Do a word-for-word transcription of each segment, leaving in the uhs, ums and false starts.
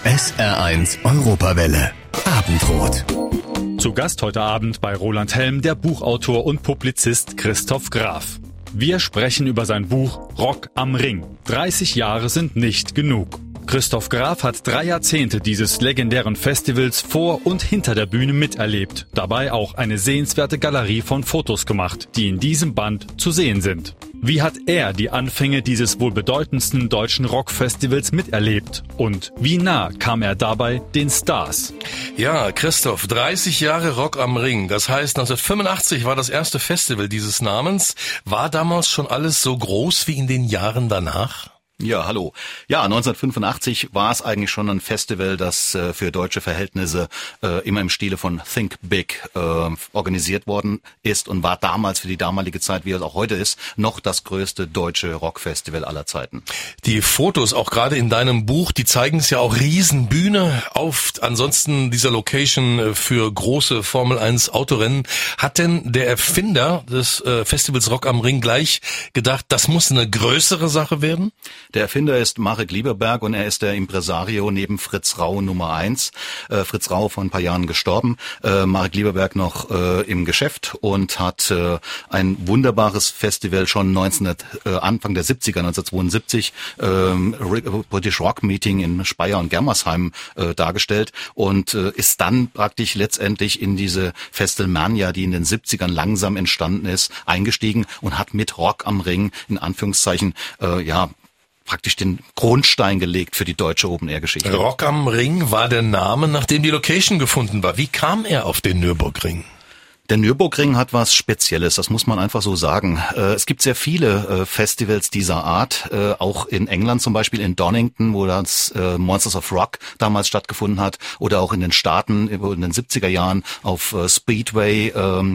S R eins Europawelle. Abendrot. Zu Gast heute Abend bei Roland Helm der Buchautor und Publizist Christoph Graf. Wir sprechen über sein Buch Rock am Ring. dreißig Jahre sind nicht genug. Christoph Graf hat drei Jahrzehnte dieses legendären Festivals vor und hinter der Bühne miterlebt. Dabei auch eine sehenswerte Galerie von Fotos gemacht, die in diesem Band zu sehen sind. Wie hat er die Anfänge dieses wohl bedeutendsten deutschen Rockfestivals miterlebt? Und wie nah kam er dabei den Stars? Ja, Christoph, dreißig Jahre Rock am Ring. Das heißt, neunzehnhundertfünfundachtzig war das erste Festival dieses Namens. War damals schon alles so groß wie in den Jahren danach? Ja, hallo. Ja, neunzehnhundertfünfundachtzig war es eigentlich schon ein Festival, das äh, für deutsche Verhältnisse äh, immer im Stile von Think Big äh, organisiert worden ist und war damals für die damalige Zeit, wie es auch heute ist, noch das größte deutsche Rockfestival aller Zeiten. Die Fotos, auch gerade in deinem Buch, die zeigen es ja auch Riesenbühne auf ansonsten dieser Location für große Formel eins Autorennen. Hat denn der Erfinder des äh, Festivals Rock am Ring gleich gedacht, das muss eine größere Sache werden? Der Erfinder ist Marek Lieberberg und er ist der Impresario neben Fritz Rau Nummer eins. Äh, Fritz Rau vor ein paar Jahren gestorben, äh, Marek Lieberberg noch äh, im Geschäft und hat äh, ein wunderbares Festival schon neunzehnhundert, äh, Anfang der siebziger, neunzehnhundertzweiundsiebzig, äh, British Rock Meeting in Speyer und Germersheim äh, dargestellt und äh, ist dann praktisch letztendlich in diese Festelmania, die in den siebzigern langsam entstanden ist, eingestiegen und hat mit Rock am Ring in Anführungszeichen äh, ja praktisch den Grundstein gelegt für die deutsche Open-Air-Geschichte. Rock am Ring war der Name, nachdem die Location gefunden war. Wie kam er auf den Nürburgring? Der Nürburgring hat was Spezielles, das muss man einfach so sagen. Es gibt sehr viele Festivals dieser Art, auch in England zum Beispiel, in Donington, wo das Monsters of Rock damals stattgefunden hat, oder auch in den Staaten in den siebziger Jahren auf Speedway,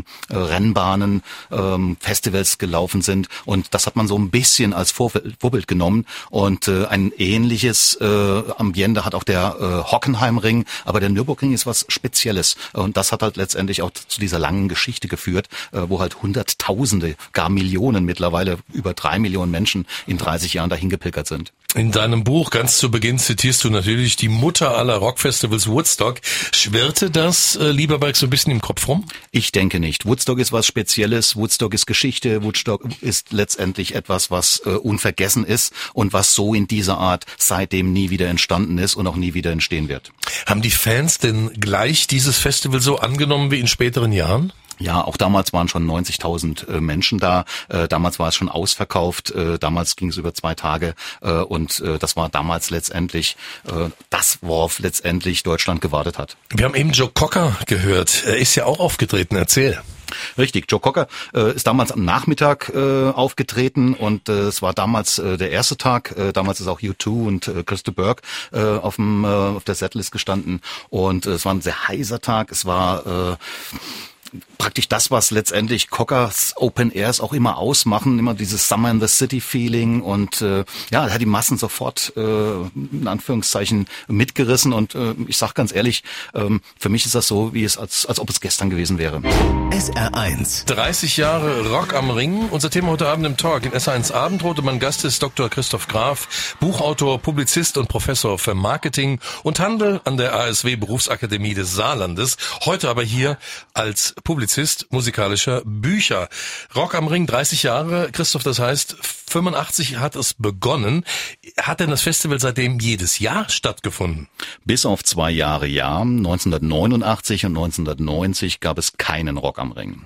Rennbahnen, Festivals gelaufen sind. Und das hat man so ein bisschen als Vorbild genommen. Und ein ähnliches Ambiente hat auch der Hockenheimring, aber der Nürburgring ist was Spezielles. Und das hat halt letztendlich auch zu dieser langen Geschichte geführt, wo halt Hunderttausende, gar Millionen, mittlerweile über drei Millionen Menschen in dreißig Jahren dahin gepilgert sind. In deinem Buch ganz zu Beginn zitierst du natürlich die Mutter aller Rockfestivals, Woodstock. Schwirrte das äh, Lieberberg so ein bisschen im Kopf rum? Ich denke nicht. Woodstock ist was Spezielles, Woodstock ist Geschichte, Woodstock ist letztendlich etwas, was äh, unvergessen ist und was so in dieser Art seitdem nie wieder entstanden ist und auch nie wieder entstehen wird. Haben die Fans denn gleich dieses Festival so angenommen wie in späteren Jahren? Ja, auch damals waren schon neunzigtausend äh, Menschen da. Äh, damals war es schon ausverkauft. Äh, damals ging es über zwei Tage. Äh, und äh, das war damals letztendlich äh, das, worauf letztendlich Deutschland gewartet hat. Wir haben eben Joe Cocker gehört. Er ist ja auch aufgetreten. Erzähl. Richtig, Joe Cocker äh, ist damals am Nachmittag äh, aufgetreten und äh, es war damals äh, der erste Tag. Äh, damals ist auch U zwei und äh, Christa Burke äh, auf, dem, äh, auf der Setlist gestanden und äh, es war ein sehr heißer Tag. Es war... Äh, praktisch das, was letztendlich Cockers Open Airs auch immer ausmachen, immer dieses Summer in the City Feeling und äh, ja, er hat die Massen sofort äh, in Anführungszeichen mitgerissen und äh, ich sag ganz ehrlich, ähm, für mich ist das so, wie es als als ob es gestern gewesen wäre. S R eins. dreißig Jahre Rock am Ring. Unser Thema heute Abend im Talk in S R eins Abendrot und mein Gast ist Doktor Christoph Graf, Buchautor, Publizist und Professor für Marketing und Handel an der A S W Berufsakademie des Saarlandes. Heute aber hier als Publizist musikalischer Bücher. Rock am Ring, dreißig Jahre. Christoph, das heißt, fünfundachtzig hat es begonnen. Hat denn das Festival seitdem jedes Jahr stattgefunden? Bis auf zwei Jahre, ja. neunzehnhundertneunundachtzig und neunzehnhundertneunzig gab es keinen Rock am Ring.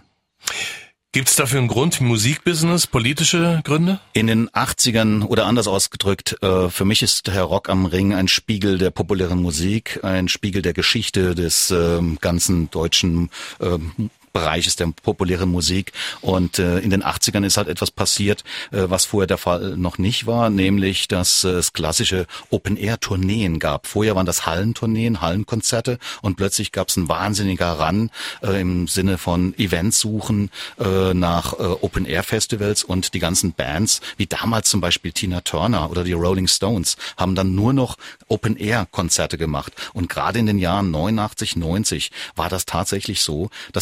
Gibt es dafür einen Grund, Musikbusiness, politische Gründe? In den achtzigern oder anders ausgedrückt, äh, für mich ist Herr Rock am Ring ein Spiegel der populären Musik, ein Spiegel der Geschichte des äh, ganzen deutschen äh, Bereich ist der populären Musik und äh, in den achtzigern ist halt etwas passiert, äh, was vorher der Fall noch nicht war, nämlich dass äh, es klassische Open-Air-Tourneen gab. Vorher waren das Hallentourneen, Hallenkonzerte und plötzlich gab es einen wahnsinniger Run äh, im Sinne von Events suchen äh, nach äh, Open-Air-Festivals und die ganzen Bands, wie damals zum Beispiel Tina Turner oder die Rolling Stones, haben dann nur noch Open-Air-Konzerte gemacht und gerade in den Jahren neunundachtzig, neunzig war das tatsächlich so, dass da halt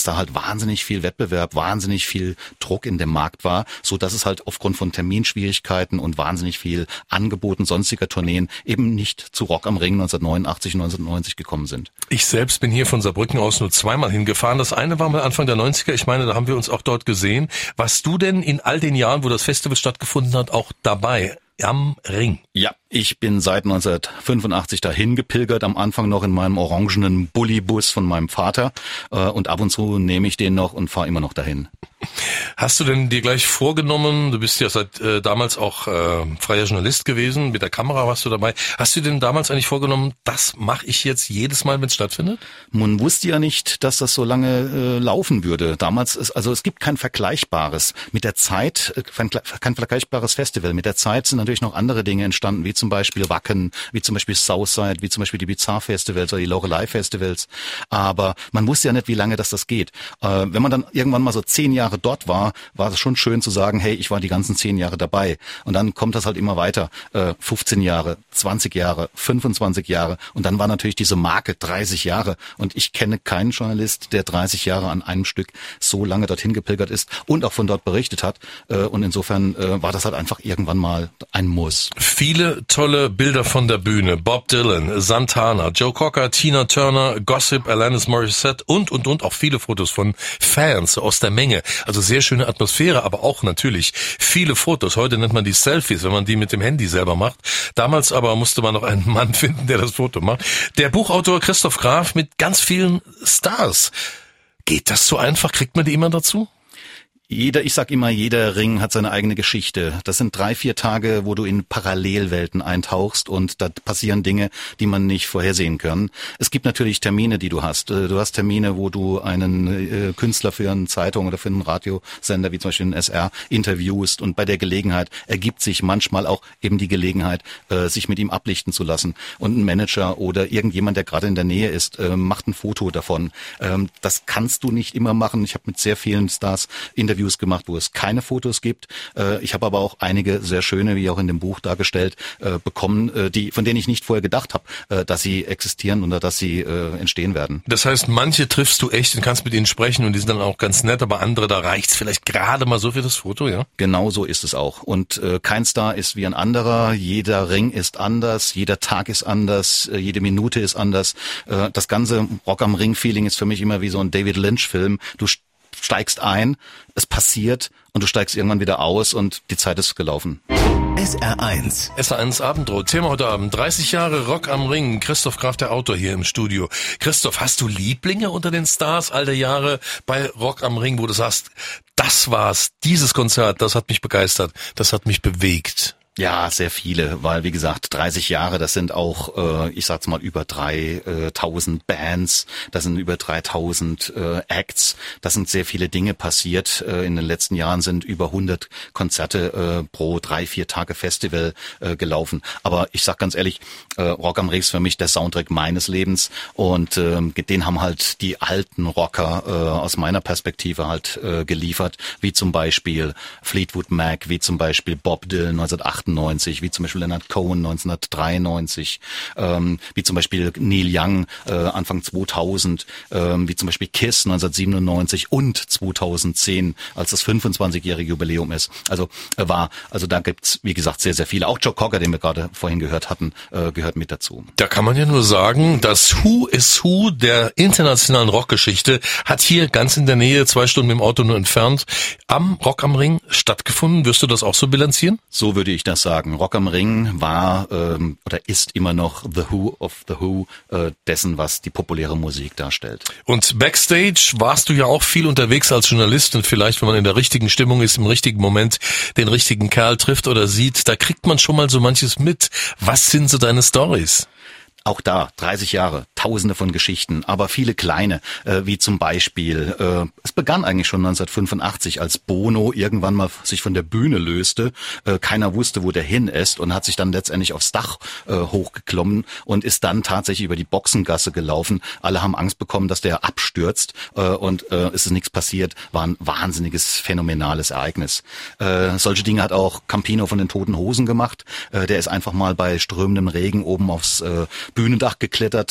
wahnsinnig viel Wettbewerb, wahnsinnig viel Druck in dem Markt war, so dass es halt aufgrund von Terminschwierigkeiten und wahnsinnig viel Angeboten sonstiger Tourneen eben nicht zu Rock am Ring neunzehnhundertneunundachtzig, neunzehnhundertneunzig gekommen sind. Ich selbst bin hier von Saarbrücken aus nur zweimal hingefahren. Das eine war mal Anfang der neunziger. Ich meine, da haben wir uns auch dort gesehen. Warst du denn in all den Jahren, wo das Festival stattgefunden hat, auch dabei? Am Ring. Ja, ich bin seit neunzehnhundertfünfundachtzig dahin gepilgert, am Anfang noch in meinem orangenen Bullibus von meinem Vater äh, und ab und zu nehme ich den noch und fahre immer noch dahin. Hast du denn dir gleich vorgenommen, du bist ja seit äh, damals auch äh, freier Journalist gewesen, mit der Kamera warst du dabei, hast du denn damals eigentlich vorgenommen, das mache ich jetzt jedes Mal, wenn es stattfindet? Man wusste ja nicht, dass das so lange äh, laufen würde. Damals ist, also es gibt kein vergleichbares, mit der Zeit, äh, kein vergleichbares Festival. Mit der Zeit sind natürlich noch andere Dinge entstanden, wie zum Beispiel Wacken, wie zum Beispiel Southside, wie zum Beispiel die Bizarre Festivals oder die Lorelei Festivals. Aber man wusste ja nicht, wie lange das das geht. Äh, wenn man dann irgendwann mal so zehn Jahre dort war, war es schon schön zu sagen, hey, ich war die ganzen zehn Jahre dabei. Und dann kommt das halt immer weiter. Äh, fünfzehn Jahre, zwanzig Jahre, fünfundzwanzig Jahre. Und dann war natürlich diese Marke dreißig Jahre. Und ich kenne keinen Journalist, der dreißig Jahre an einem Stück so lange dorthin gepilgert ist und auch von dort berichtet hat. Äh, und insofern äh, war das halt einfach irgendwann mal ein Muss. Viele tolle Bilder von der Bühne. Bob Dylan, Santana, Joe Cocker, Tina Turner, Gossip, Alanis Morissette und, und, und auch viele Fotos von Fans aus der Menge. Also sehr schöne Atmosphäre, aber auch natürlich viele Fotos. Heute nennt man die Selfies, wenn man die mit dem Handy selber macht. Damals aber musste man noch einen Mann finden, der das Foto macht. Der Buchautor Christoph Graf mit ganz vielen Stars. Geht das so einfach? Kriegt man die immer dazu? Jeder, ich sag immer, jeder Ring hat seine eigene Geschichte. Das sind drei, vier Tage, wo du in Parallelwelten eintauchst und da passieren Dinge, die man nicht vorhersehen kann. Es gibt natürlich Termine, die du hast. Du hast Termine, wo du einen äh, Künstler für eine Zeitung oder für einen Radiosender, wie zum Beispiel den S R, interviewst und bei der Gelegenheit ergibt sich manchmal auch eben die Gelegenheit, äh, sich mit ihm ablichten zu lassen. Und ein Manager oder irgendjemand, der gerade in der Nähe ist, äh, macht ein Foto davon. Ähm, das kannst du nicht immer machen. Ich habe mit sehr vielen Stars Interviews gemacht, wo es keine Fotos gibt. Ich habe aber auch einige sehr schöne, wie auch in dem Buch dargestellt, bekommen, die, von denen ich nicht vorher gedacht habe, dass sie existieren oder dass sie entstehen werden. Das heißt, manche triffst du echt und kannst mit ihnen sprechen und die sind dann auch ganz nett, aber andere, da reicht's vielleicht gerade mal so für das Foto, ja? Genau so ist es auch. Und kein Star ist wie ein anderer. Jeder Ring ist anders, jeder Tag ist anders, jede Minute ist anders. Das ganze Rock am Ring-Feeling ist für mich immer wie so ein David Lynch-Film. Du steigst ein, es passiert und du steigst irgendwann wieder aus und die Zeit ist gelaufen. S R eins. S R eins Abendrot. Thema heute Abend. dreißig Jahre Rock am Ring. Christoph Graf, der Autor, hier im Studio. Christoph, hast du Lieblinge unter den Stars all der Jahre bei Rock am Ring, wo du sagst, das war's, dieses Konzert, das hat mich begeistert, das hat mich bewegt? Ja, sehr viele, weil wie gesagt, dreißig Jahre, das sind auch, äh, ich sag's mal, über dreitausend Bands, das sind über dreitausend äh, Acts, das sind sehr viele Dinge passiert. Äh, in den letzten Jahren sind über hundert Konzerte äh, pro drei, vier Tage Festival äh, gelaufen. Aber ich sag ganz ehrlich, äh, Rock am Ring ist für mich der Soundtrack meines Lebens und äh, den haben halt die alten Rocker äh, aus meiner Perspektive halt äh, geliefert, wie zum Beispiel Fleetwood Mac, wie zum Beispiel Bob Dylan neunzehnhundertachtundachtzig, wie zum Beispiel Leonard Cohen neunzehnhundertdreiundneunzig, ähm, wie zum Beispiel Neil Young äh, Anfang zweitausend, ähm, wie zum Beispiel Kiss neunzehnhundertsiebenundneunzig und zweitausendzehn, als das fünfundzwanzigjährige Jubiläum ist. Also äh, war, also da gibt's wie gesagt sehr, sehr viele. Auch Joe Cocker, den wir gerade vorhin gehört hatten, äh, gehört mit dazu. Da kann man ja nur sagen, das Who is Who der internationalen Rockgeschichte hat hier ganz in der Nähe, zwei Stunden mit dem Auto nur entfernt, am Rock am Ring stattgefunden. Wirst du das auch so bilanzieren? So würde ich das sagen. Rock am Ring war ähm, oder ist immer noch The Who of The Who äh, dessen, was die populäre Musik darstellt. Und Backstage warst du ja auch viel unterwegs als Journalist und vielleicht, wenn man in der richtigen Stimmung ist, im richtigen Moment den richtigen Kerl trifft oder sieht, da kriegt man schon mal so manches mit. Was sind so deine Stories? Auch da, dreißig Jahre, tausende von Geschichten, aber viele kleine, äh, wie zum Beispiel, äh, es begann eigentlich schon neunzehnhundertfünfundachtzig, als Bono irgendwann mal sich von der Bühne löste, äh, keiner wusste, wo der hin ist und hat sich dann letztendlich aufs Dach äh, hochgeklommen und ist dann tatsächlich über die Boxengasse gelaufen. Alle haben Angst bekommen, dass der abstürzt äh, und äh, es ist nichts passiert, war ein wahnsinniges, phänomenales Ereignis. Äh, solche Dinge hat auch Campino von den Toten Hosen gemacht, äh, der ist einfach mal bei strömendem Regen oben aufs äh, Bühnendach geklettert, äh, alle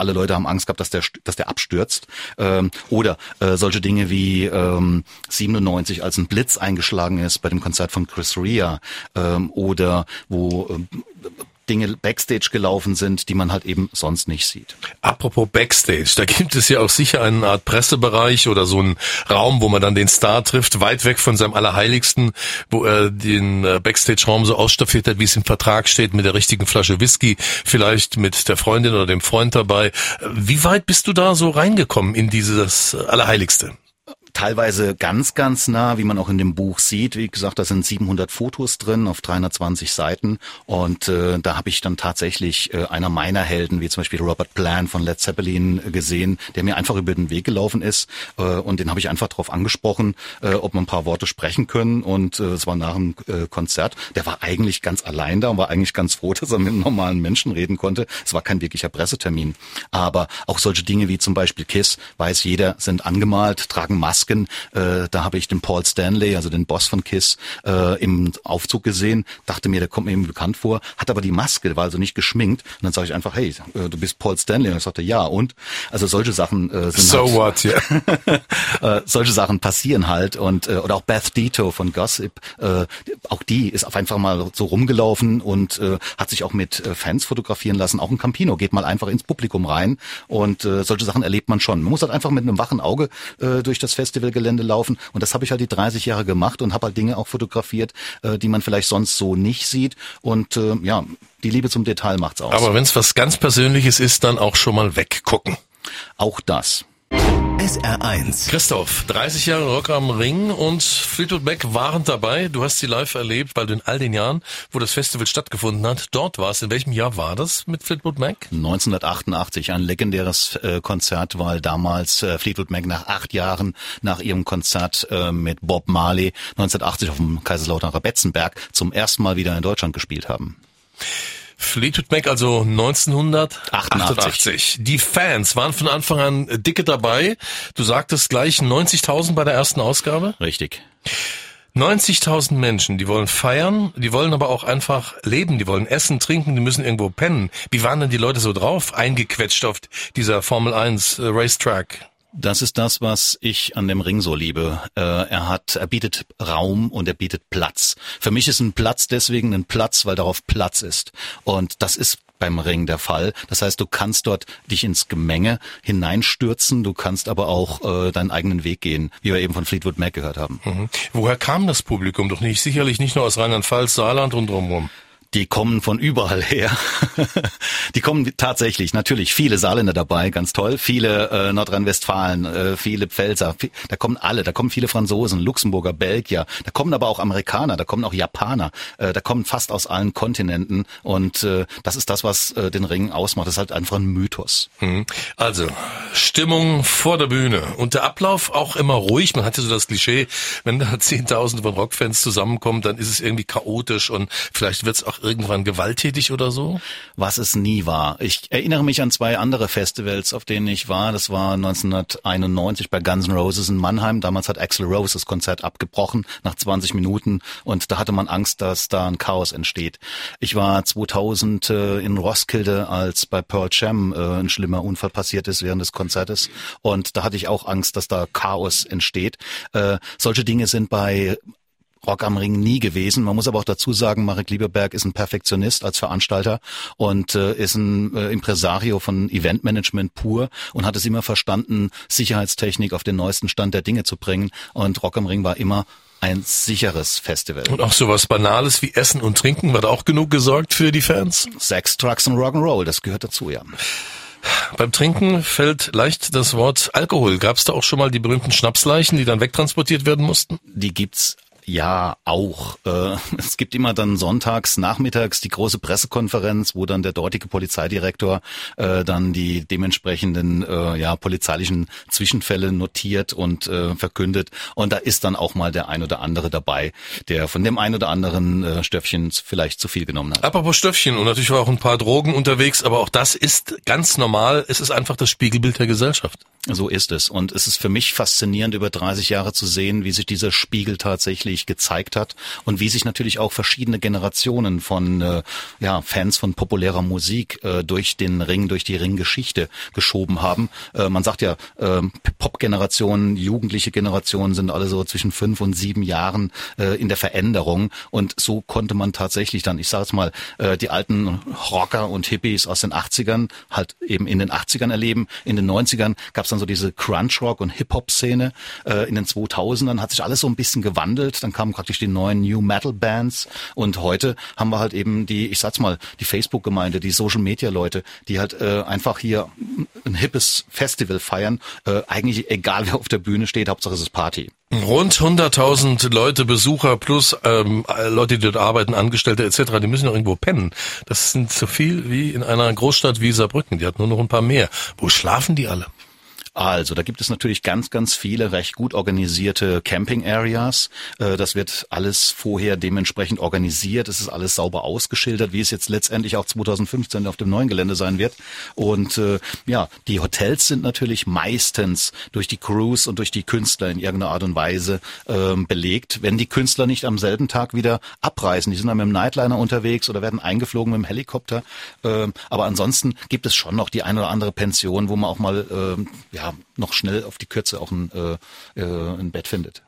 alle Leute haben Angst gehabt, dass der, dass der abstürzt. Ähm, oder äh, solche Dinge wie ähm, siebenundneunzig, als ein Blitz eingeschlagen ist bei dem Konzert von Chris Rea, ähm, oder wo ähm, Dinge Backstage gelaufen sind, die man halt eben sonst nicht sieht. Apropos Backstage, da gibt es ja auch sicher eine Art Pressebereich oder so einen Raum, wo man dann den Star trifft, weit weg von seinem Allerheiligsten, wo er den Backstage-Raum so ausstaffiert hat, wie es im Vertrag steht, mit der richtigen Flasche Whisky, vielleicht mit der Freundin oder dem Freund dabei. Wie weit bist du da so reingekommen in dieses Allerheiligste? Teilweise ganz, ganz nah, wie man auch in dem Buch sieht. Wie gesagt, da sind siebenhundert Fotos drin auf dreihundertzwanzig Seiten. Und äh, da habe ich dann tatsächlich äh, einer meiner Helden, wie zum Beispiel Robert Plant von Led Zeppelin, äh, gesehen, der mir einfach über den Weg gelaufen ist. Äh, und den habe ich einfach darauf angesprochen, äh, ob wir ein paar Worte sprechen können. Und äh, es war nach dem äh, Konzert. Der war eigentlich ganz allein da und war eigentlich ganz froh, dass er mit einem normalen Menschen reden konnte. Es war kein wirklicher Pressetermin. Aber auch solche Dinge wie zum Beispiel Kiss, weiß jeder, sind angemalt, tragen Masken. Äh, da habe ich den Paul Stanley, also den Boss von Kiss, äh, im Aufzug gesehen, dachte mir, der kommt mir eben bekannt vor, hat aber die Maske, war also nicht geschminkt. Und dann sage ich einfach, hey, äh, du bist Paul Stanley. Und er sagte, ja, und? Also solche Sachen äh, sind So halt, what, yeah. äh, solche Sachen passieren halt. Und äh, oder auch Beth Ditto von Gossip, äh, auch die ist auf einfach mal so rumgelaufen und äh, hat sich auch mit äh, Fans fotografieren lassen. Auch ein Campino geht mal einfach ins Publikum rein und äh, solche Sachen erlebt man schon. Man muss halt einfach mit einem wachen Auge äh, durch das Festivalgelände laufen und das habe ich halt die dreißig Jahre gemacht und habe halt Dinge auch fotografiert, äh, die man vielleicht sonst so nicht sieht und äh, ja, die Liebe zum Detail macht's aus. Aber wenn es was ganz Persönliches ist, dann auch schon mal weggucken. Auch das. S R eins. Christoph, dreißig Jahre Rock am Ring und Fleetwood Mac waren dabei. Du hast sie live erlebt, weil du in all den Jahren, wo das Festival stattgefunden hat, dort warst. In welchem Jahr war das mit Fleetwood Mac? neunzehnhundertachtundachtzig, ein legendäres äh, Konzert, weil damals äh, Fleetwood Mac nach acht Jahren nach ihrem Konzert äh, mit Bob Marley neunzehnhundertachtzig auf dem Kaiserslauterer Betzenberg zum ersten Mal wieder in Deutschland gespielt haben. Fleetwood Mac also neunzehnhundertachtundachtzig. Die Fans waren von Anfang an dicke dabei. Du sagtest gleich neunzigtausend bei der ersten Ausgabe? Richtig. neunzigtausend Menschen, die wollen feiern, die wollen aber auch einfach leben, die wollen essen, trinken, die müssen irgendwo pennen. Wie waren denn die Leute so drauf, eingequetscht auf dieser Formel eins Racetrack? Das ist das, was ich an dem Ring so liebe. Äh, er hat, er bietet Raum und er bietet Platz. Für mich ist ein Platz deswegen ein Platz, weil darauf Platz ist. Und das ist beim Ring der Fall. Das heißt, du kannst dort dich ins Gemenge hineinstürzen, du kannst aber auch äh, deinen eigenen Weg gehen, wie wir eben von Fleetwood Mac gehört haben. Mhm. Woher kam das Publikum? Doch nicht, sicherlich nicht nur aus Rheinland-Pfalz, Saarland und drumherum. Die kommen von überall her. Die kommen tatsächlich, natürlich, viele Saarländer dabei, ganz toll, viele äh, Nordrhein-Westfalen, äh, viele Pfälzer, viel, da kommen alle, da kommen viele Franzosen, Luxemburger, Belgier, da kommen aber auch Amerikaner, da kommen auch Japaner, äh, da kommen fast aus allen Kontinenten und äh, das ist das, was äh, den Ring ausmacht, das ist halt einfach ein Mythos. Also, Stimmung vor der Bühne und der Ablauf auch immer ruhig, man hat ja so das Klischee, wenn da Zehntausende von Rockfans zusammenkommen, dann ist es irgendwie chaotisch und vielleicht wird es auch irgendwann gewalttätig oder so? Was es nie war. Ich erinnere mich an zwei andere Festivals, auf denen ich war. Das war neunzehnhunderteinundneunzig bei Guns N' Roses in Mannheim. Damals hat Axl Rose das Konzert abgebrochen nach zwanzig Minuten und da hatte man Angst, dass da ein Chaos entsteht. Ich war zweitausend äh, in Roskilde, als bei Pearl Jam äh, ein schlimmer Unfall passiert ist während des Konzertes und da hatte ich auch Angst, dass da Chaos entsteht. Äh, solche Dinge sind bei Rock am Ring nie gewesen. Man muss aber auch dazu sagen, Marek Lieberberg ist ein Perfektionist als Veranstalter und äh, ist ein äh, Impresario von Eventmanagement pur und hat es immer verstanden, Sicherheitstechnik auf den neuesten Stand der Dinge zu bringen. Und Rock am Ring war immer ein sicheres Festival. Und auch sowas Banales wie Essen und Trinken, war da auch genug gesorgt für die Fans? Sex, Drugs und Rock'n'Roll, das gehört dazu, ja. Beim Trinken fällt leicht das Wort Alkohol. Gab es da auch schon mal die berühmten Schnapsleichen, die dann wegtransportiert werden mussten? Die gibt's. Ja, auch. Äh, es gibt immer dann sonntags, nachmittags die große Pressekonferenz, wo dann der dortige Polizeidirektor äh, dann die dementsprechenden äh, ja polizeilichen Zwischenfälle notiert und äh, verkündet. Und da ist dann auch mal der ein oder andere dabei, der von dem ein oder anderen äh, Stöffchen vielleicht zu viel genommen hat. Apropos Stöffchen und natürlich war auch ein paar Drogen unterwegs, aber auch das ist ganz normal. Es ist einfach das Spiegelbild der Gesellschaft. So ist es. Und es ist für mich faszinierend, über dreißig Jahre zu sehen, wie sich dieser Spiegel tatsächlich gezeigt hat und wie sich natürlich auch verschiedene Generationen von äh, ja, Fans von populärer Musik äh, durch den Ring, durch die Ringgeschichte geschoben haben. Äh, man sagt ja, äh, Pop-Generationen, jugendliche Generationen sind alle so zwischen fünf und sieben Jahren äh, in der Veränderung. Und so konnte man tatsächlich dann, ich sage es mal, äh, die alten Rocker und Hippies aus den achtzigern halt eben in den achtzigern erleben. In den neunzigern gab es dann so diese Crunch-Rock- und Hip-Hop-Szene. Äh, in den zweitausendern hat sich alles so ein bisschen gewandelt. Dann kamen praktisch die neuen New-Metal-Bands. Und heute haben wir halt eben die, ich sag's mal, die Facebook-Gemeinde, die Social-Media-Leute, die halt äh, einfach hier ein hippes Festival feiern. Äh, eigentlich egal, wer auf der Bühne steht, Hauptsache es ist Party. Rund hunderttausend Leute, Besucher plus ähm, Leute, die dort arbeiten, Angestellte et cetera, die müssen noch irgendwo pennen. Das sind so viel wie in einer Großstadt wie Saarbrücken. Die hat nur noch ein paar mehr. Wo schlafen die alle? Also, da gibt es natürlich ganz, ganz viele recht gut organisierte Camping-Areas. Das wird alles vorher dementsprechend organisiert. Es ist alles sauber ausgeschildert, wie es jetzt letztendlich auch zweitausendfünfzehn auf dem neuen Gelände sein wird. Und äh, ja, die Hotels sind natürlich meistens durch die Crews und durch die Künstler in irgendeiner Art und Weise äh, belegt. Wenn die Künstler nicht am selben Tag wieder abreisen, die sind dann mit dem Nightliner unterwegs oder werden eingeflogen mit dem Helikopter. Äh, aber ansonsten gibt es schon noch die eine oder andere Pension, wo man auch mal äh, ja noch schnell auf die Kürze auch ein, äh, ein Bett findet.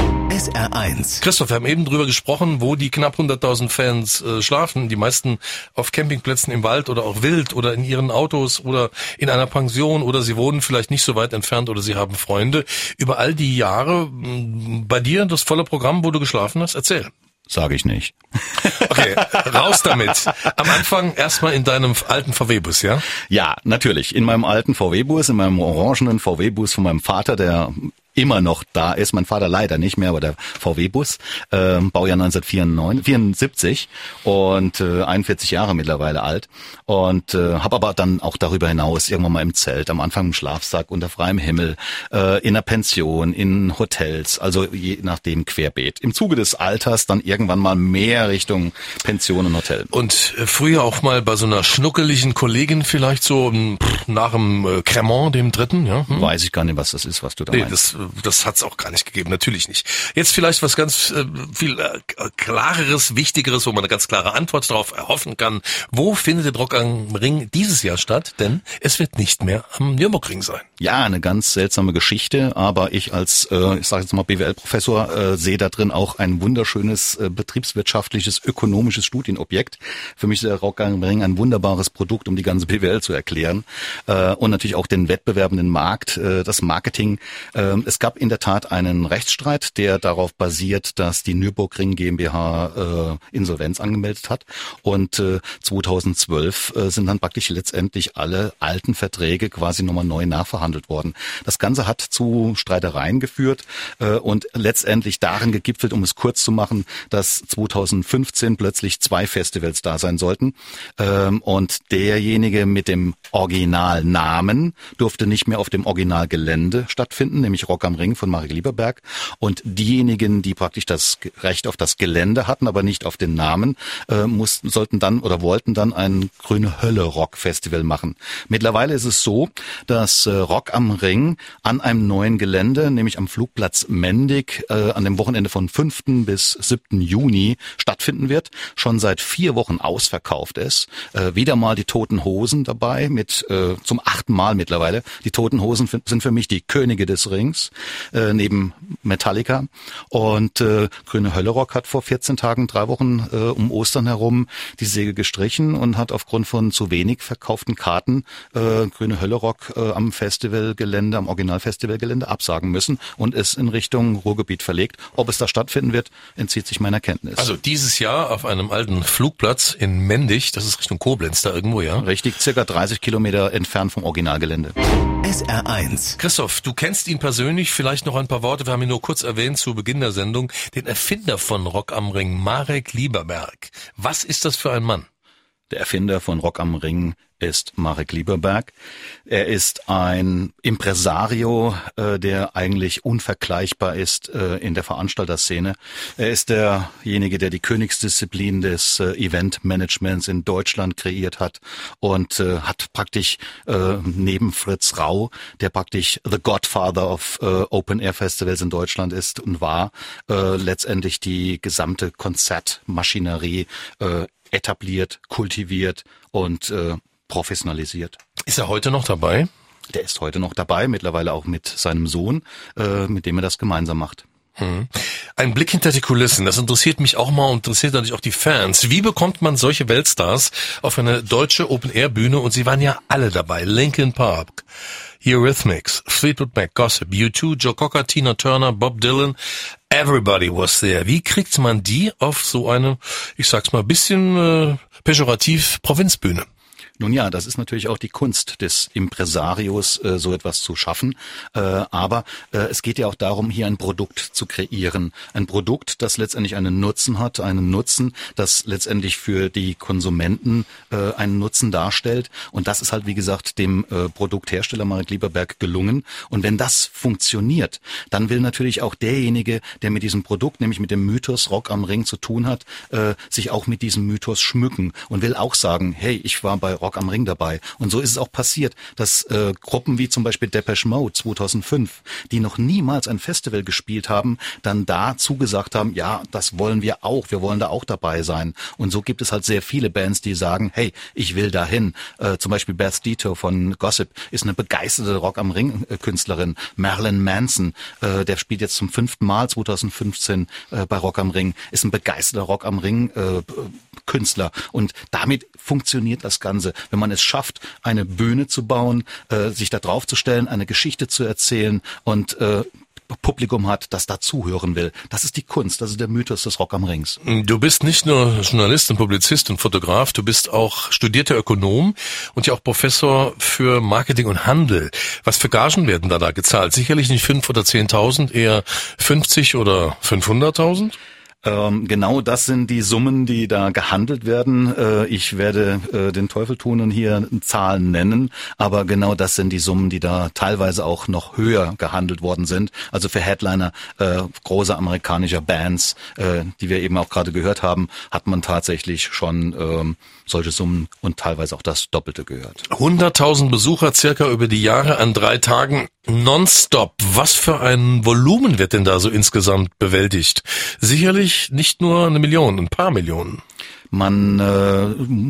S R eins. Christoph, wir haben eben drüber gesprochen, wo die knapp hunderttausend Fans äh, schlafen. Die meisten auf Campingplätzen im Wald oder auch wild oder in ihren Autos oder in einer Pension oder sie wohnen vielleicht nicht so weit entfernt oder sie haben Freunde. Über all die Jahre mh, bei dir das volle Programm, wo du geschlafen hast, erzähl. Sage ich nicht. Okay, raus damit. Am Anfang erstmal in deinem alten V W-Bus, ja? Ja, natürlich. In meinem alten V W-Bus, in meinem orangenen V W-Bus von meinem Vater, der immer noch da ist. Mein Vater leider nicht mehr, aber der V W-Bus, äh, Baujahr neunzehnhundertvierundsiebzig und äh, einundvierzig Jahre mittlerweile alt. Und äh, habe aber dann auch darüber hinaus irgendwann mal im Zelt, am Anfang im Schlafsack, unter freiem Himmel, äh, in einer Pension, in Hotels, also je nachdem querbeet. Im Zuge des Alters dann irgendwann mal mehr Richtung Pension und Hotel. Und äh, früher auch mal bei so einer schnuckeligen Kollegin vielleicht so m, pff, nach dem äh, Cremant, dem dritten, ja? Hm? Weiß ich gar nicht, was das ist, was du da nee, meinst. Das, das hat's auch gar nicht gegeben, natürlich nicht. Jetzt vielleicht was ganz äh, viel äh, klareres, wichtigeres, wo man eine ganz klare Antwort darauf erhoffen kann. Wo findet der Rock am Ring dieses Jahr statt? Denn es wird nicht mehr am Nürburgring sein. Ja, eine ganz seltsame Geschichte, aber ich als, äh, ich sage jetzt mal B W L-Professor, äh, sehe da drin auch ein wunderschönes äh, betriebswirtschaftliches, ökonomisches Studienobjekt. Für mich ist der Rock am Ring ein wunderbares Produkt, um die ganze B W L zu erklären äh, und natürlich auch den wettbewerbenden Markt, äh, das Marketing. Äh, es gab in der Tat einen Rechtsstreit, der darauf basiert, dass die Nürburgring GmbH äh, Insolvenz angemeldet hat und äh, zweitausendzwölf äh, sind dann praktisch letztendlich alle alten Verträge quasi nochmal neu nachverhandelt worden. Das Ganze hat zu Streitereien geführt äh, und letztendlich darin gegipfelt, um es kurz zu machen, dass zweitausendfünfzehn plötzlich zwei Festivals da sein sollten ähm, und derjenige mit dem Originalnamen durfte nicht mehr auf dem Originalgelände stattfinden, nämlich Rock am Ring von Marek Lieberberg, und diejenigen, die praktisch das Recht auf das Gelände hatten, aber nicht auf den Namen, äh, mussten, sollten dann oder wollten dann ein Grüne Hölle Rock Festival machen. Mittlerweile ist es so, dass äh, Rock am Ring an einem neuen Gelände, nämlich am Flugplatz Mendig, äh, an dem Wochenende von fünften bis siebten Juni stattfinden wird. Schon seit vier Wochen ausverkauft ist. Äh, wieder mal die Toten Hosen dabei, mit äh, zum achten Mal mittlerweile. Die Toten Hosen sind für mich die Könige des Rings, äh, neben Metallica. Und äh, Grüne Hölle Rock hat vor vierzehn Tagen, drei Wochen äh, um Ostern herum die Säge gestrichen und hat aufgrund von zu wenig verkauften Karten äh, Grüne Hölle Rock äh, am Festivalgelände, am Originalfestivalgelände absagen müssen und es in Richtung Ruhrgebiet verlegt. Ob es da stattfinden wird, entzieht sich meiner Kenntnis. Also dieses Jahr auf einem alten Flugplatz in Mendig, das ist Richtung Koblenz da irgendwo, ja? Richtig, circa dreißig Kilometer entfernt vom Originalgelände. S R eins. Christoph, du kennst ihn persönlich, vielleicht noch ein paar Worte, wir haben ihn nur kurz erwähnt zu Beginn der Sendung, den Erfinder von Rock am Ring, Marek Lieberberg. Was ist das für ein Mann? Der Erfinder von Rock am Ring ist Marek Lieberberg. Er ist ein Impresario, äh, der eigentlich unvergleichbar ist äh, in der Veranstalterszene. Er ist derjenige, der die Königsdisziplin des äh, Eventmanagements in Deutschland kreiert hat und äh, hat praktisch äh, neben Fritz Rau, der praktisch the Godfather of äh, Open-Air-Festivals in Deutschland ist und war, äh, letztendlich die gesamte Konzertmaschinerie äh, etabliert, kultiviert und äh, professionalisiert. Ist er heute noch dabei? Der ist heute noch dabei, mittlerweile auch mit seinem Sohn, äh, mit dem er das gemeinsam macht. Hm. Ein Blick hinter die Kulissen, das interessiert mich auch mal und interessiert natürlich auch die Fans. Wie bekommt man solche Weltstars auf eine deutsche Open-Air-Bühne? Und sie waren ja alle dabei. Linkin Park, Eurythmics, Fleetwood Mac, Gossip, U zwei, Joe Cocker, Tina Turner, Bob Dylan. Everybody was there. Wie kriegt man die auf so eine, ich sag's mal, bisschen äh, pejorativ Provinzbühne? Nun ja, das ist natürlich auch die Kunst des Impresarios, äh, so etwas zu schaffen. Äh, aber äh, es geht ja auch darum, hier ein Produkt zu kreieren. Ein Produkt, das letztendlich einen Nutzen hat, einen Nutzen, das letztendlich für die Konsumenten äh, einen Nutzen darstellt. Und das ist halt, wie gesagt, dem äh, Produkthersteller Marek Lieberberg gelungen. Und wenn das funktioniert, dann will natürlich auch derjenige, der mit diesem Produkt, nämlich mit dem Mythos Rock am Ring zu tun hat, äh, sich auch mit diesem Mythos schmücken und will auch sagen, hey, ich war bei Rock am Ring dabei. Und so ist es auch passiert, dass äh, Gruppen wie zum Beispiel Depeche Mode zweitausendfünf, die noch niemals ein Festival gespielt haben, dann da zugesagt haben, ja, das wollen wir auch, wir wollen da auch dabei sein. Und so gibt es halt sehr viele Bands, die sagen, hey, ich will dahin. Äh, zum Beispiel Beth Ditto von Gossip ist eine begeisterte Rock am Ring Künstlerin. Marilyn Manson, äh, der spielt jetzt zum fünften Mal zweitausendfünfzehn äh, bei Rock am Ring, ist ein begeisterter Rock am Ring äh, Künstler. Und damit funktioniert das Ganze. Wenn man es schafft, eine Bühne zu bauen, äh, sich da drauf zu stellen, eine Geschichte zu erzählen und äh, Publikum hat, das da zuhören will. Das ist die Kunst, das ist der Mythos des Rock am Rings. Du bist nicht nur Journalist und Publizist und Fotograf, du bist auch studierter Ökonom und ja auch Professor für Marketing und Handel. Was für Gagen werden da da gezahlt? Sicherlich nicht fünf oder zehntausend, eher fünfzig oder fünfhunderttausend? Ähm, genau das sind die Summen, die da gehandelt werden. Äh, ich werde äh, den Teufel tun und hier Zahlen nennen, aber genau das sind die Summen, die da teilweise auch noch höher gehandelt worden sind. Also für Headliner äh, großer amerikanischer Bands, äh, die wir eben auch gerade gehört haben, hat man tatsächlich schon ähm, solche Summen und teilweise auch das Doppelte gehört. hunderttausend Besucher circa über die Jahre an drei Tagen nonstop. Was für ein Volumen wird denn da so insgesamt bewältigt? Sicherlich nicht nur eine Million, ein paar Millionen. Man äh,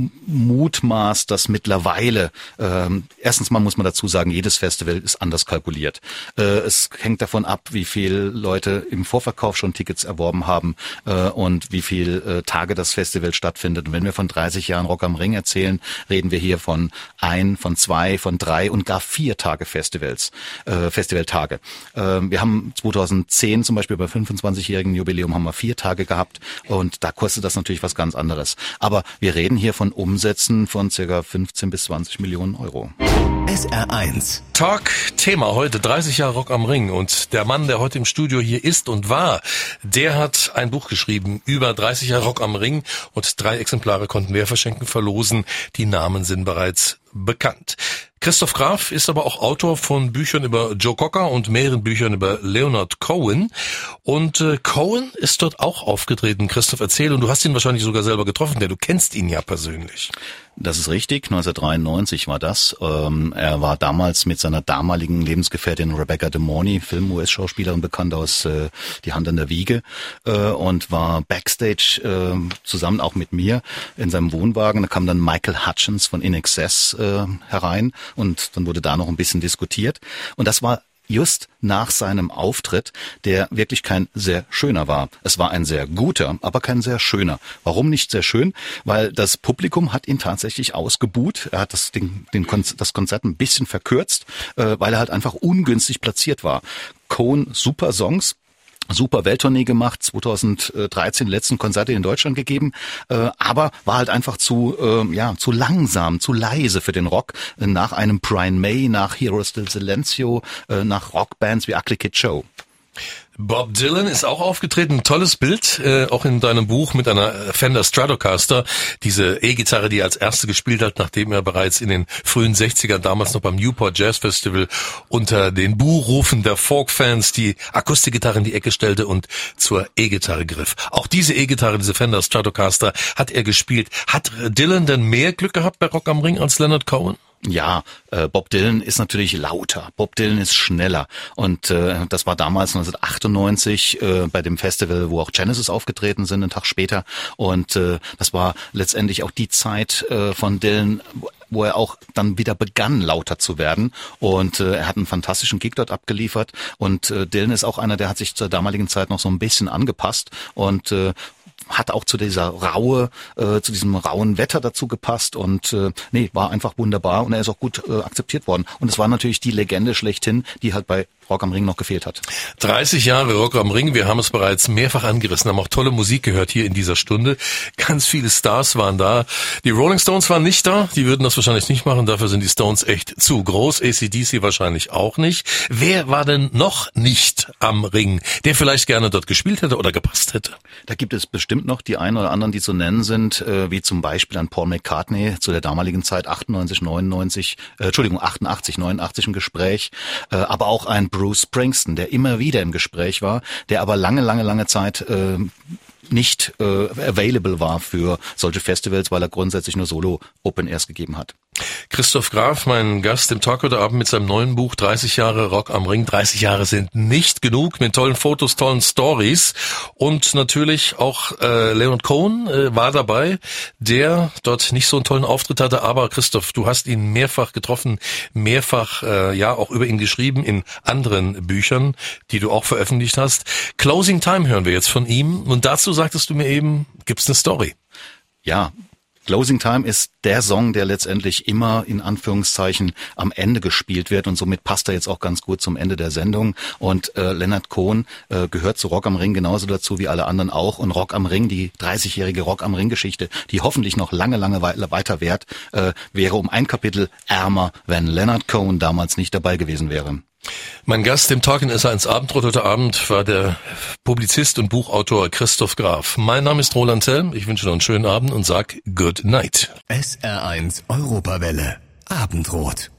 mutmaßt, dass mittlerweile, äh, erstens mal muss man dazu sagen, jedes Festival ist anders kalkuliert. Äh, es hängt davon ab, wie viele Leute im Vorverkauf schon Tickets erworben haben äh, und wie viele äh, Tage das Festival stattfindet. Und wenn wir von dreißig Jahren Rock am Ring erzählen, reden wir hier von ein, von zwei, von drei und gar vier Tage Festivals, äh, Festivaltage. Äh, wir haben zweitausendzehn zum Beispiel beim fünfundzwanzigjährigen Jubiläum haben wir vier Tage gehabt und da kostet das natürlich was ganz anderes. Aber wir reden hier von Umsätzen von circa fünfzehn bis zwanzig Millionen Euro. S R eins. Talk, Thema heute, dreißig Jahre Rock am Ring. Und der Mann, der heute im Studio hier ist und war, der hat ein Buch geschrieben über dreißig Jahre Rock am Ring. Und drei Exemplare konnten wir verschenken, verlosen. Die Namen sind bereits bekannt. Christoph Graf ist aber auch Autor von Büchern über Joe Cocker und mehreren Büchern über Leonard Cohen. Und äh, Cohen ist dort auch aufgetreten. Christoph, erzähl, und du hast ihn wahrscheinlich sogar selber getroffen, denn du kennst ihn ja persönlich. Das ist richtig, neunzehnhundertdreiundneunzig war das. Ähm, er war damals mit seiner damaligen Lebensgefährtin Rebecca De Morney, Film-U S-Schauspielerin, bekannt aus äh, Die Hand an der Wiege, äh, und war Backstage äh, zusammen auch mit mir in seinem Wohnwagen. Da kam dann Michael Hutchence von In Excess äh, herein und dann wurde da noch ein bisschen diskutiert. Und das war just nach seinem Auftritt, der wirklich kein sehr schöner war. Es war ein sehr guter, aber kein sehr schöner. Warum nicht sehr schön? Weil das Publikum hat ihn tatsächlich ausgebuht. Er hat das, den, den Konz- das Konzert ein bisschen verkürzt, äh, weil er halt einfach ungünstig platziert war. Cohen, super Songs. Super Welttournee gemacht, zweitausenddreizehn letzten Konzerte in Deutschland gegeben, äh, aber war halt einfach zu äh, ja zu langsam, zu leise für den Rock. Äh, nach einem Brian May, nach Heroes del Silencio, äh, nach Rockbands wie Ugly Kid Joe. Bob Dylan ist auch aufgetreten, ein tolles Bild, äh, auch in deinem Buch mit einer Fender Stratocaster, diese E-Gitarre, die er als erste gespielt hat, nachdem er bereits in den frühen sechzigern, damals noch beim Newport Jazz Festival, unter den Buhrufen der Folk-Fans die Akustikgitarre in die Ecke stellte und zur E-Gitarre griff. Auch diese E-Gitarre, diese Fender Stratocaster, hat er gespielt. Hat Dylan denn mehr Glück gehabt bei Rock am Ring als Leonard Cohen? Ja, äh, Bob Dylan ist natürlich lauter, Bob Dylan ist schneller und äh, das war damals neunzehnhundertachtundneunzig äh, bei dem Festival, wo auch Genesis aufgetreten sind, einen Tag später, und äh, das war letztendlich auch die Zeit äh, von Dylan, wo er auch dann wieder begann, lauter zu werden, und äh, er hat einen fantastischen Gig dort abgeliefert, und äh, Dylan ist auch einer, der hat sich zur damaligen Zeit noch so ein bisschen angepasst und äh, hat auch zu dieser raue, äh, zu diesem rauen Wetter dazu gepasst, und äh, nee, war einfach wunderbar, und er ist auch gut äh, akzeptiert worden. Und es war natürlich die Legende schlechthin, die halt bei Rock am Ring noch gefehlt hat. dreißig Jahre Rock am Ring, wir haben es bereits mehrfach angerissen, haben auch tolle Musik gehört hier in dieser Stunde. Ganz viele Stars waren da. Die Rolling Stones waren nicht da, die würden das wahrscheinlich nicht machen, dafür sind die Stones echt zu groß, A C D C wahrscheinlich auch nicht. Wer war denn noch nicht am Ring, der vielleicht gerne dort gespielt hätte oder gepasst hätte? Da gibt es bestimmt noch die einen oder anderen, die zu nennen sind, äh, wie zum Beispiel an Paul McCartney zu der damaligen Zeit, achtundneunzig, neunundneunzig, äh, Entschuldigung, achtundachtzig, neunundachtzig im Gespräch, äh, aber auch ein Bruce Springsteen, der immer wieder im Gespräch war, der aber lange, lange, lange Zeit äh, nicht äh, available war für solche Festivals, weil er grundsätzlich nur Solo-Open-Airs gegeben hat. Christoph Graf, mein Gast im Talk heute Abend mit seinem neuen Buch dreißig Jahre Rock am Ring. dreißig Jahre sind nicht genug, mit tollen Fotos, tollen Stories, und natürlich auch äh, Leonard Cohen äh, war dabei, der dort nicht so einen tollen Auftritt hatte, aber Christoph, du hast ihn mehrfach getroffen, mehrfach äh, ja auch über ihn geschrieben in anderen Büchern, die du auch veröffentlicht hast. Closing Time hören wir jetzt von ihm, und dazu sagtest du mir eben, gibt's eine Story? Ja, Closing Time ist der Song, der letztendlich immer in Anführungszeichen am Ende gespielt wird, und somit passt er jetzt auch ganz gut zum Ende der Sendung. Und äh, Leonard Cohen äh, gehört zu Rock am Ring genauso dazu wie alle anderen auch. Und Rock am Ring, die dreißigjährige Rock am Ring Geschichte, die hoffentlich noch lange, lange weiter währt, äh, wäre um ein Kapitel ärmer, wenn Leonard Cohen damals nicht dabei gewesen wäre. Mein Gast im Talk in S R eins Abendrot heute Abend war der Publizist und Buchautor Christoph Graf. Mein Name ist Roland Helm, ich wünsche noch einen schönen Abend und sag Good Night. S R eins Europawelle. Abendrot.